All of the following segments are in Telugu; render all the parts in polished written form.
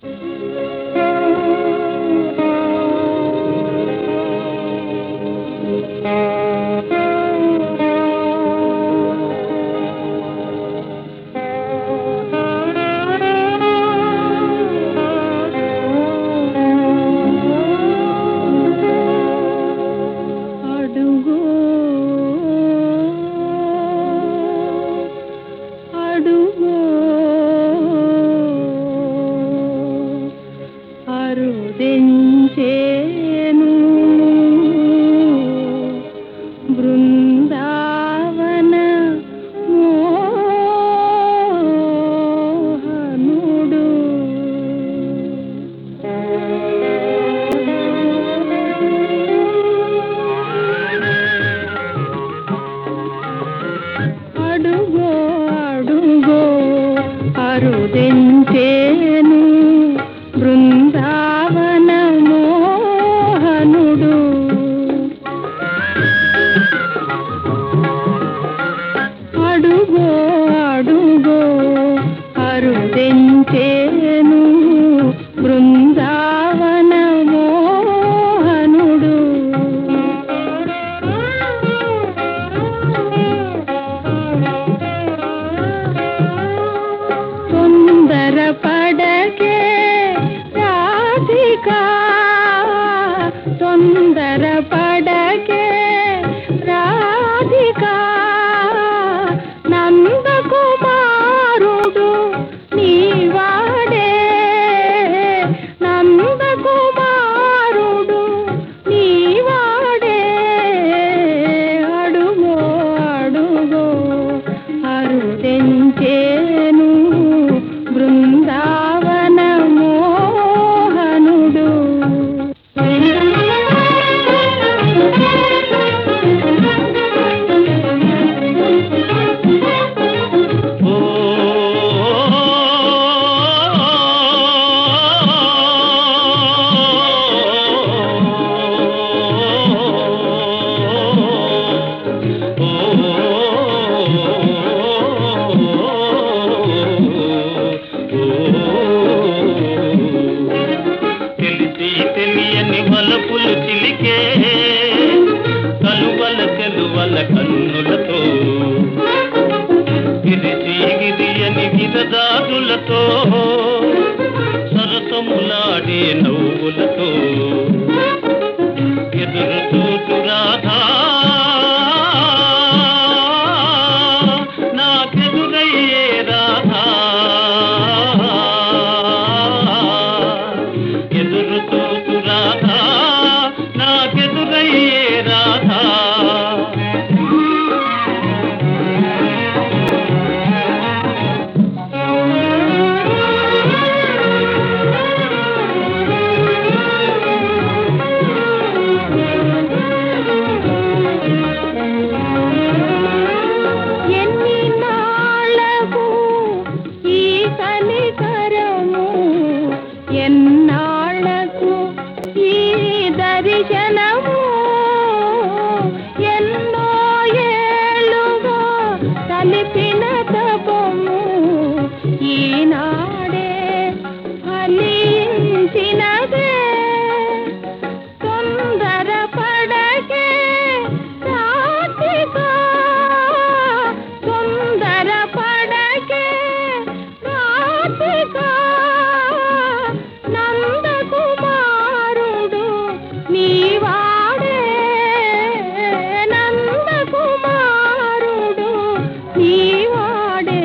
అరుదెంచేను బృందావన మోహనుడు. అడుగో అడుగో అరుదెంచేను బృందావన మోహనుడు. అడుగో అడుగో అరుదెంచేను బృందావన మోహనుడు. తొందర పడకే రాధికా, తొందర పడకే రాధికా, నందకుమారుడు నీవాడే, నందకుమారుడు నీవాడే. అడుగో అడుగో అరుదెంచేను బృందావన మోహనుడు. తెలియని వలపులు చిలికే కలువల చెలువల కన్నులతో, గిరిసి గిరియని విరదాదులతో, సరసములాడే నవ్వులతో ఎదురు చూచు రాధా నాకెదురయ్యే రాధా, ఎదురు చూచు రాధా నాకెదురయ్యే రాధా. ఎన్ని నాళ్ళకు ఈ కనికరము, ఎన్నాళ్ళకు ఈ దర్శనము, ఎన్నో ఏళ్ళుగా కలిపిన తపము ఈనాడే ఫలించినదే. తొందర పడకే రాధికా, తొందర పడకే రాధికా, నందకుమారుడు నీవాడే, నందకుమారుడు నీవాడే.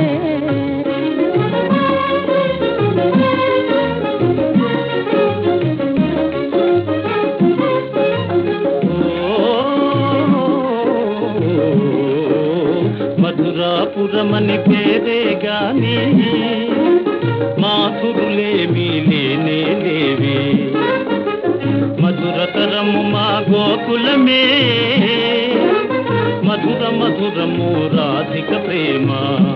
మధురాపురమని పేరే గాని మాధురులేమీ లేనే లేవే, మధురతరము మా గోకులమే, మధుర మధురము రాధిక ప్రేమ.